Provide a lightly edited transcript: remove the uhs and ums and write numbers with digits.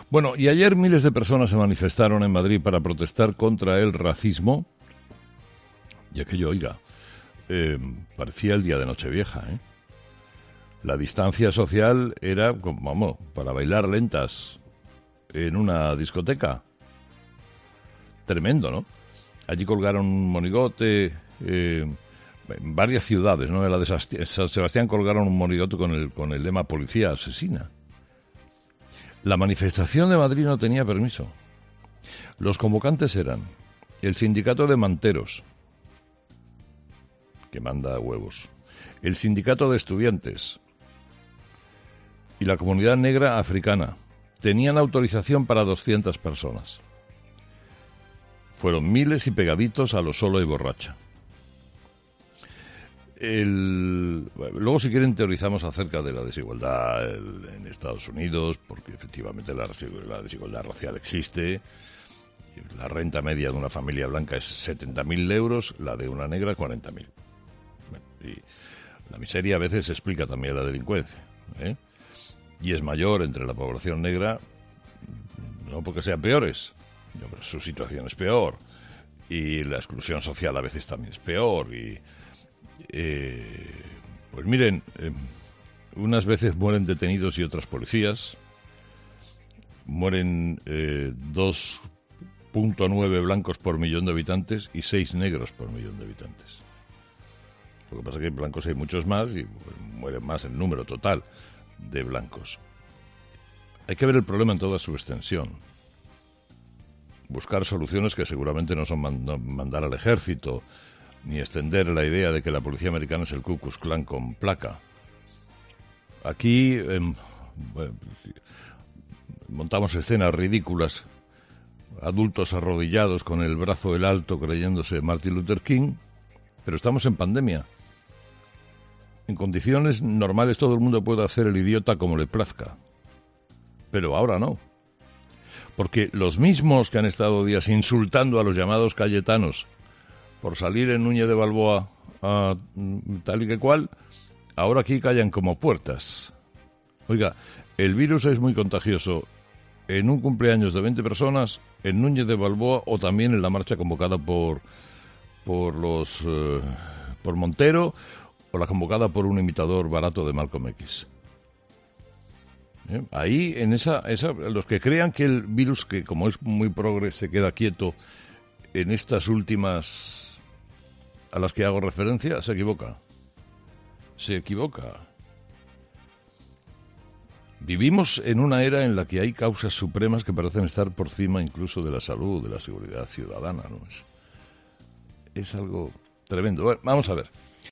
Bueno, y ayer miles de personas se manifestaron en Madrid para protestar contra el racismo. Y aquello, oiga, parecía el día de Nochevieja, ¿eh? La distancia social era, vamos, para bailar lentas en una discoteca. Tremendo, ¿no? Allí colgaron un monigote, en varias ciudades, ¿no? En la de San Sebastián colgaron un monigote con el lema "Policía asesina". La manifestación de Madrid no tenía permiso. Los convocantes eran el sindicato de manteros, que manda huevos, el sindicato de estudiantes y la comunidad negra africana. Tenían autorización para 200 personas. Fueron miles y pegaditos a lo solo y borracha. Luego, si quieren, teorizamos acerca de la desigualdad en Estados Unidos, porque efectivamente la desigualdad racial existe. La renta media de una familia blanca es 70.000 euros, la de una negra 40.000. Y la miseria a veces explica también la delincuencia, ¿eh? Y es mayor entre la población negra, no porque sean peores, pero su situación es peor, y la exclusión social a veces también es peor. Y pues miren, unas veces mueren detenidos y otras policías, mueren 2,9 blancos por millón de habitantes y 6 negros por millón de habitantes. Lo que pasa es que en blancos hay muchos más y mueren más el número total de blancos. Hay que ver el problema en toda su extensión. Buscar soluciones que seguramente no son mandar al ejército, ni extender la idea de que la policía americana es el Ku Klux Klan con placa. Aquí montamos escenas ridículas, adultos arrodillados con el brazo en alto creyéndose Martin Luther King, pero estamos en pandemia. En condiciones normales todo el mundo puede hacer el idiota como le plazca, pero ahora no. Porque los mismos que han estado días insultando a los llamados cayetanos por salir en Núñez de Balboa a tal y que cual, ahora aquí callan como puertas. Oiga, el virus es muy contagioso en un cumpleaños de 20 personas, en Núñez de Balboa o también en la marcha convocada por Montero, o la convocada por un imitador barato de Malcolm X. Ahí, en esa, los que crean que el virus, que como es muy progre, se queda quieto en estas últimas a las que hago referencia, se equivoca. Se equivoca. Vivimos en una era en la que hay causas supremas que parecen estar por encima incluso de la salud, de la seguridad ciudadana, ¿no? Es algo tremendo. Bueno, vamos a ver.